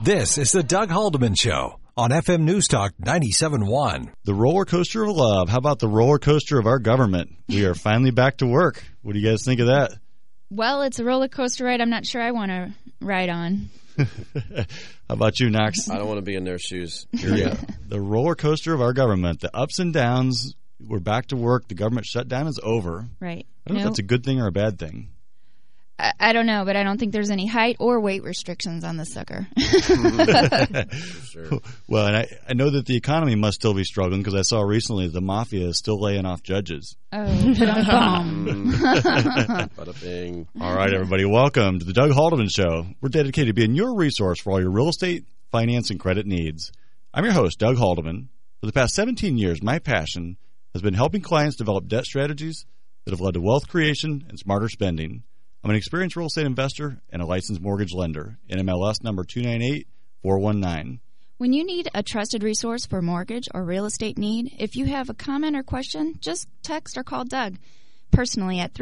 This is the Doug Haldeman Show on FM News Talk 97.1. The roller coaster of love. How about the roller coaster of our government? We are finally back to work. What do you guys think of that? Well, it's a roller coaster ride I'm not sure I want to ride on. How about you, Knox? I don't want to be in their shoes. Yeah. The roller coaster of our government. The ups and downs. We're back to work. The government shutdown is over. Right. I don't know if that's a good thing or a bad thing. I don't know, but I don't think there's any height or weight restrictions on this sucker. Sure. Well, and I know that the economy must still be struggling because I saw recently the mafia is still laying off judges. Oh, ba-dum-bum. Bada bing. All right, everybody, welcome to the Doug Haldeman Show. We're dedicated to being your resource for all your real estate, finance, and credit needs. I'm your host, Doug Haldeman. For the past 17 years, my passion has been helping clients develop debt strategies that have led to wealth creation and smarter spending. I'm an experienced real estate investor and a licensed mortgage lender. NMLS number 298419. When you need a trusted resource for mortgage or real estate need, if you have a comment or question, just text or call Doug personally at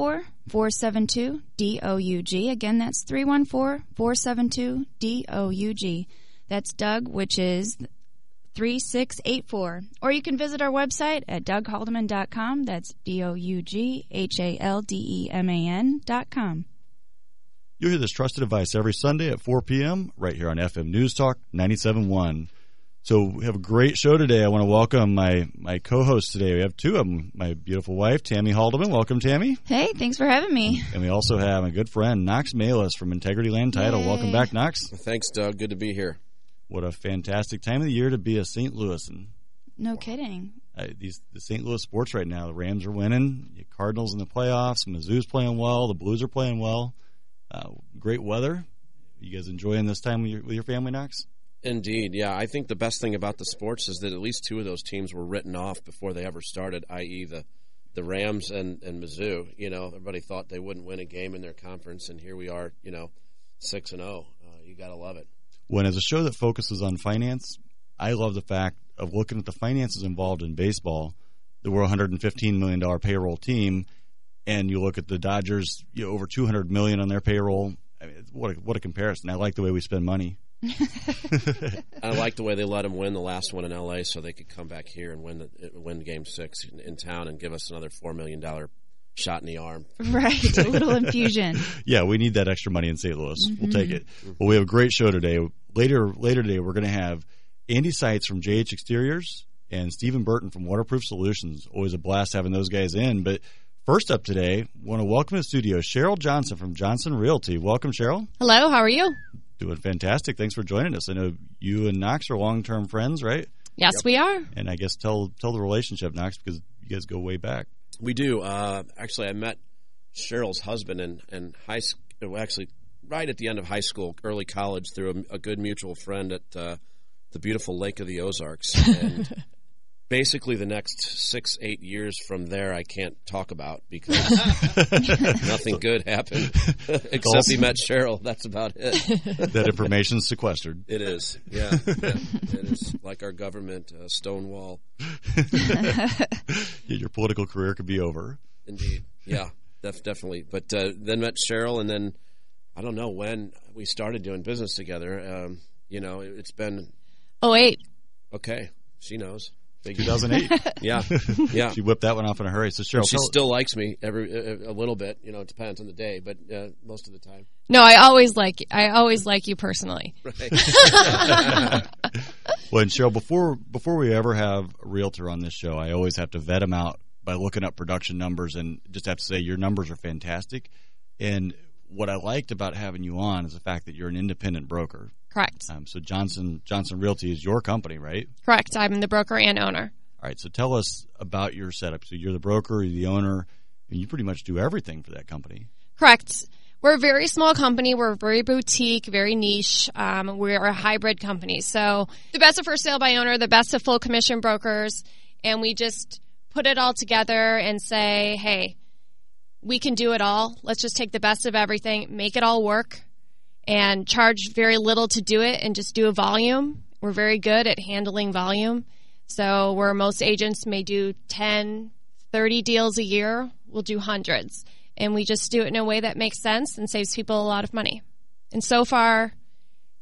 314-472-DOUG. Again, that's 314-472-DOUG. That's Doug, which is 3684. Or you can visit our website at doughaldeman.com. That's DOUGHALDEMAN.com. You'll hear this trusted advice every Sunday at 4 p.m. right here on FM News Talk 97.1. So we have a great show today. I want to welcome my co-hosts today. We have two of them. My beautiful wife, Tammy Haldeman. Welcome, Tammy. Hey, thanks for having me. And we also have my good friend, Knox Malis from Integrity Land Title. Yay. Welcome back, Knox. Thanks, Doug. Good to be here. What a fantastic time of the year to be a St. Louisan. No kidding. The St. Louis sports right now, the Rams are winning. The Cardinals in the playoffs. Mizzou's playing well. The Blues are playing well. Great weather. You guys enjoying this time with your family, Knox? Indeed, yeah. I think the best thing about the sports is that at least two of those teams were written off before they ever started, i.e. the Rams and Mizzou. You know, everybody thought they wouldn't win a game in their conference, and here we are, 6-0. You got to love it. When as a show that focuses on finance, I love the fact of looking at the finances involved in baseball. That we're a $115 million payroll team, and you look at the Dodgers, over $200 million on their payroll. I mean, what a comparison. I like the way we spend money. I like the way they let them win the last one in L.A. so they could come back here and win Game 6 in town and give us another $4 million shot in the arm. Right, a little infusion. Yeah, we need that extra money in St. Louis. We'll take it. Well, we have a great show today. Later today, we're going to have Andy Seitz from JH Exteriors and Stephen Burton from Waterproof Solutions. Always a blast having those guys in. But first up today, I want to welcome to the studio Cheryl Johnson from Johnson Realty. Welcome, Cheryl. Hello, how are you? Doing fantastic. Thanks for joining us. I know you and Knox are long-term friends, right? Yes, Yep. we are. And I guess tell the relationship, Knox, because you guys go way back. We do. Actually, I met Cheryl's husband in high school, actually right at the end of high school, early college, through a good mutual friend at the beautiful Lake of the Ozarks. And basically the next 6-8 years from there I can't talk about because nothing good happened except he met Cheryl. That's about it. That information's sequestered. It is. Yeah. It is like our government, Stonewall. Your political career could be over. Indeed. Yeah, definitely. But then met Cheryl, and then I don't know when we started doing business together. It's been 08. okay. She knows. 2008. Yeah. She whipped that one off in a hurry. So Cheryl, She still likes me a little bit. It depends on the day, but most of the time. No, I always like you personally. Right. Well, and Cheryl, before we ever have a realtor on this show, I always have to vet them out by looking up production numbers, and just have to say your numbers are fantastic. And what I liked about having you on is the fact that you're an independent broker. Correct. So Johnson Realty is your company, right? Correct. I'm the broker and owner. All right. So tell us about your setup. So you're the broker, you're the owner, and you pretty much do everything for that company. Correct. We're a very small company. We're very boutique, very niche. We're a hybrid company. So the best of first sale by owner, the best of full commission brokers, and we just put it all together and say, hey, we can do it all. Let's just take the best of everything, make it all work, and charge very little to do it and just do a volume. We're very good at handling volume. So where most agents may do 10, 30 deals a year, we'll do hundreds. And we just do it in a way that makes sense and saves people a lot of money. And so far,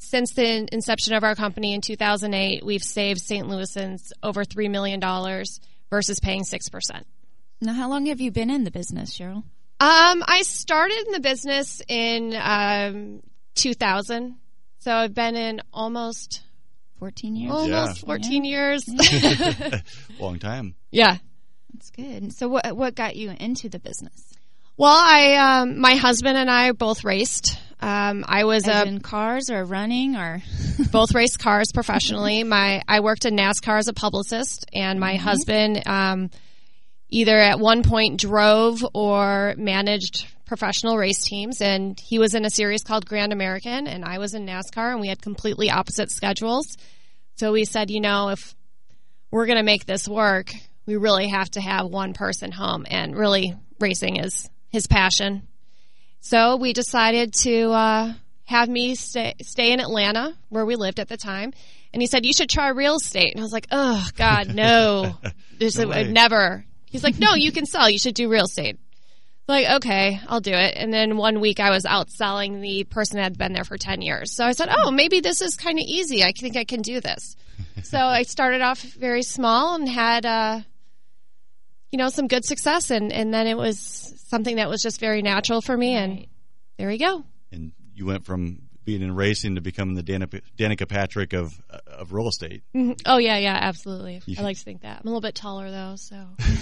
since the inception of our company in 2008, we've saved St. Louisans over $3 million versus paying 6%. Now, how long have you been in the business, Cheryl? I started in the business in 2000, so I've been in almost 14 years. Almost 14 years. Long time. Yeah. That's good. So what got you into the business? Well, my husband and I both raced. I was As in cars or running or both raced cars professionally. I worked in NASCAR as a publicist, and my husband either at one point drove or managed professional race teams, and he was in a series called Grand American, and I was in NASCAR, and we had completely opposite schedules. So we said, if we're going to make this work, we really have to have one person home, and really racing is his passion. So we decided to have me stay in Atlanta, where we lived at the time. And he said, you should try real estate. And I was like, oh, God, no. Never. He's like, no, you can sell. You should do real estate. Like, okay, I'll do it. And then one week I was out selling the person that had been there for 10 years. So I said, oh, maybe this is kind of easy. I think I can do this. So I started off very small and had, some good success. And then it was something that was just very natural for me. And there we go. And you went from being in racing to becoming the Danica Patrick of real estate. Mm-hmm. Oh, yeah, absolutely. I like to think that. I'm a little bit taller, though, so.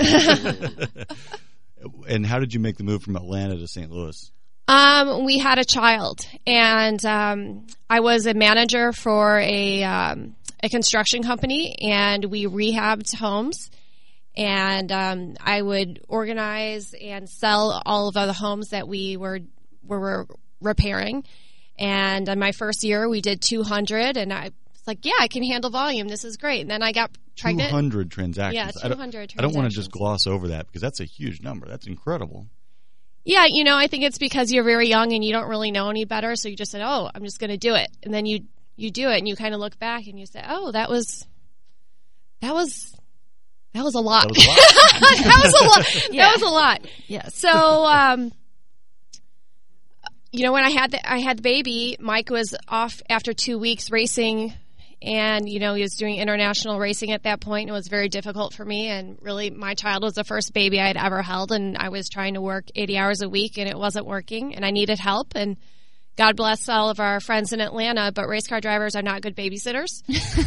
And how did you make the move from Atlanta to St. Louis? We had a child, and I was a manager for a construction company, and we rehabbed homes. And I would organize and sell all of the homes that we were repairing. And in my first year, we did 200, and I was like, yeah, I can handle volume. This is great. And then I got pregnant. 200 transactions. Yeah, 200 transactions. I don't want to just gloss over that because that's a huge number. That's incredible. Yeah, I think it's because you're very young and you don't really know any better, so you just said, oh, I'm just going to do it. And then you do it, and you kind of look back and you say, oh, that was a lot. That was a lot. That was a lot. Yes. So, when I had the baby, Mike was off after 2 weeks racing, and he was doing international racing at that point. It was very difficult for me, and really, my child was the first baby I had ever held, and I was trying to work 80 hours a week, and it wasn't working, and I needed help. And God bless all of our friends in Atlanta, but race car drivers are not good babysitters.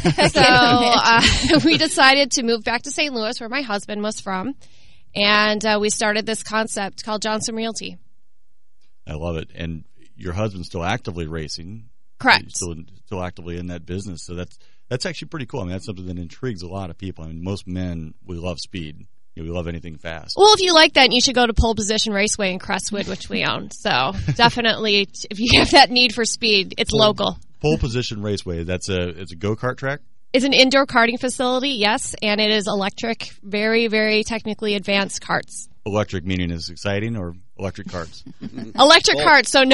So we decided to move back to St. Louis, where my husband was from, and we started this concept called Johnson Realty. I love it. And your husband's still actively racing. Correct. He's still actively in that business. So that's actually pretty cool. I mean, that's something that intrigues a lot of people. I mean, most men, we love speed. We love anything fast. Well, if you like that, you should go to Pole Position Raceway in Crestwood, which we own. So definitely, if you have that need for speed, it's local. Pole Position Raceway, it's a go-kart track? It's an indoor karting facility, yes, and it is electric, very, very technically advanced karts. Electric meaning is exciting, or electric karts? Electric karts, so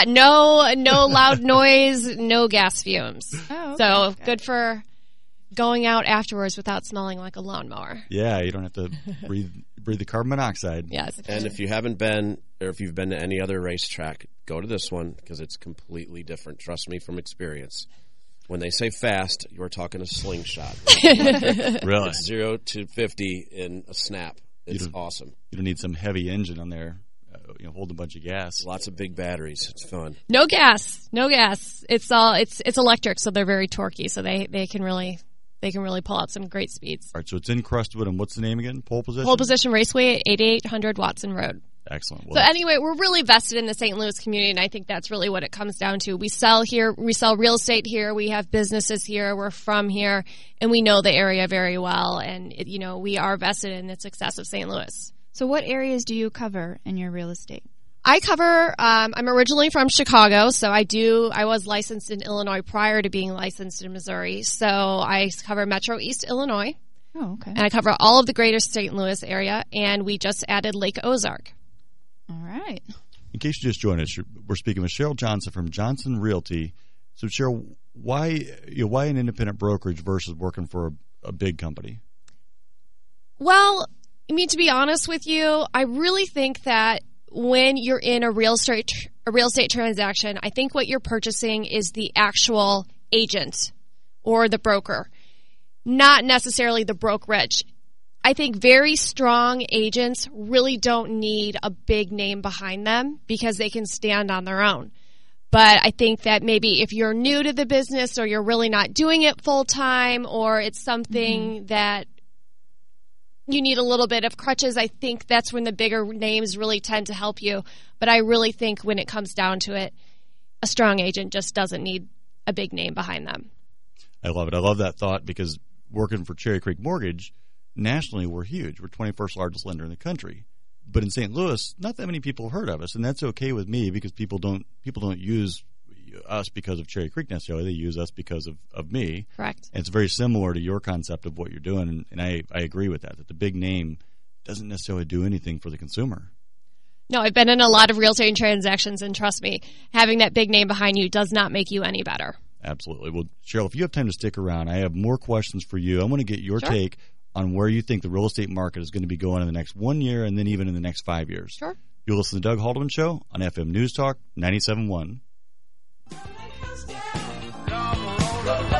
no loud noise, no gas fumes. Oh, okay. So good for going out afterwards without smelling like a lawnmower. Yeah, you don't have to breathe the carbon monoxide. Yes. And if you haven't been, or if you've been to any other racetrack, go to this one because it's completely different. Trust me from experience. When they say fast, you're talking a slingshot. Really? It's 0 to 50 in a snap. It's awesome. You don't need some heavy engine on there, holding a bunch of gas. Lots of big batteries. It's fun. No gas. It's electric, so they're very torquey. So they can really pull out some great speeds. All right, so it's in Crestwood, and what's the name again? Pole Position? Pole Position Raceway at 8800 Watson Road. Excellent. Well, so anyway, we're really vested in the St. Louis community, and I think that's really what it comes down to. We sell here. We sell real estate here. We have businesses here. We're from here, and we know the area very well, and we are vested in the success of St. Louis. So what areas do you cover in your real estate? I cover, I'm originally from Chicago, so I was licensed in Illinois prior to being licensed in Missouri. So I cover Metro East Illinois. Oh, okay. And I cover all of the greater St. Louis area, and we just added Lake Ozark. All right. In case you just joined us, we're speaking with Cheryl Johnson from Johnson Realty. So Cheryl, why an independent brokerage versus working for a big company? Well, to be honest with you, I really think that when you're in a real estate transaction, I think what you're purchasing is the actual agent or the broker, not necessarily the brokerage. I think very strong agents really don't need a big name behind them because they can stand on their own. But I think that maybe if you're new to the business or you're really not doing it full time or it's something that you need a little bit of crutches, I think that's when the bigger names really tend to help you. But I really think when it comes down to it, a strong agent just doesn't need a big name behind them. I love it. I love that thought because working for Cherry Creek Mortgage, nationally we're huge. We're 21st largest lender in the country. But in St. Louis, not that many people have heard of us, and that's okay with me because people don't use us because of Cherry Creek necessarily. They use us because of me. Correct. And it's very similar to your concept of what you're doing, and I agree with that the big name doesn't necessarily do anything for the consumer. No, I've been in a lot of real estate transactions, and trust me, having that big name behind you does not make you any better. Absolutely. Well, Cheryl, if you have time to stick around, I have more questions for you. I want to get your take on where you think the real estate market is going to be going in the next 1 year and then even in the next 5 years. Sure. You'll listen to Doug Haldeman Show on FM News Talk 97.1.